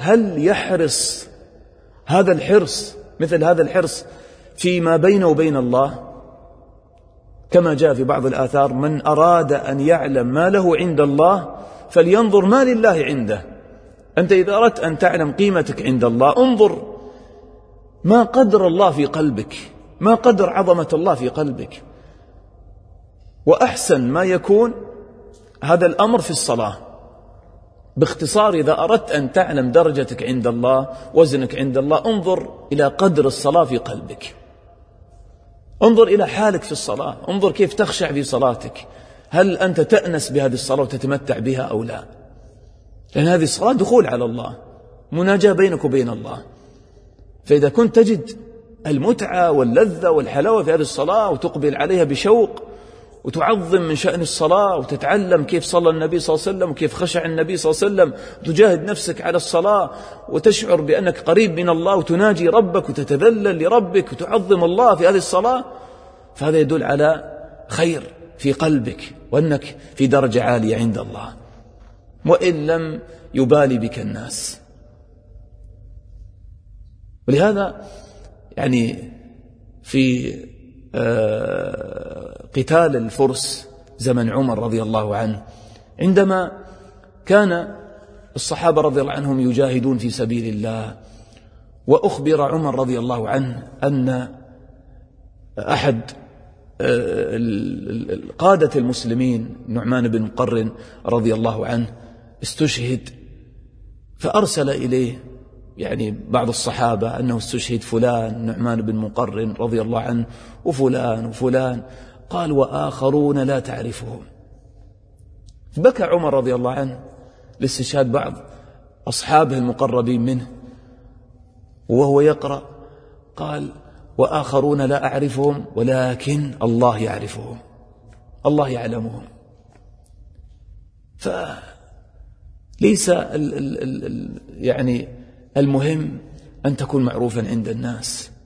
هل يحرص هذا الحرص مثل هذا الحرص فيما بينه وبين الله؟ كما جاء في بعض الآثار: من أراد أن يعلم ما له عند الله فلينظر ما لله عنده. أنت إذا أردت أن تعلم قيمتك عند الله انظر ما قدر الله في قلبك، ما قدر عظمة الله في قلبك. وأحسن ما يكون هذا الأمر في الصلاة. باختصار، إذا أردت أن تعلم درجتك عند الله، وزنك عند الله، انظر إلى قدر الصلاة في قلبك، انظر إلى حالك في الصلاة، انظر كيف تخشع في صلاتك، هل أنت تأنس بهذه الصلاة وتتمتع بها أو لا؟ لأن هذه الصلاة دخول على الله، مناجاة بينك وبين الله. فإذا كنت تجد المتعة واللذة والحلاوة في هذه الصلاة وتقبل عليها بشوق وتعظم من شأن الصلاة وتتعلم كيف صلى النبي صلى الله عليه وسلم وكيف خشع النبي صلى الله عليه وسلم، وتجاهد نفسك على الصلاة وتشعر بأنك قريب من الله وتناجي ربك وتتذلل لربك وتعظم الله في هذه الصلاة، فهذا يدل على خير في قلبك وأنك في درجة عالية عند الله، وإن لم يبالي بك الناس. ولهذا يعني في قتال الفرس زمن عمر رضي الله عنه، عندما كان الصحابة رضي الله عنهم يجاهدون في سبيل الله، وأخبر عمر رضي الله عنه أن أحد قادة المسلمين نعمان بن مقرن رضي الله عنه استشهد، فأرسل إليه يعني بعض الصحابة أنه استشهد فلان نعمان بن مقرن رضي الله عنه وفلان وفلان، قال: وآخرون لا تعرفهم. بكى عمر رضي الله عنه لاستشهاد بعض أصحابه المقربين منه، وهو يقرأ قال: وآخرون لا أعرفهم ولكن الله يعرفهم، الله يعلمهم. فليس يعني المهم أن تكون معروفا عند الناس،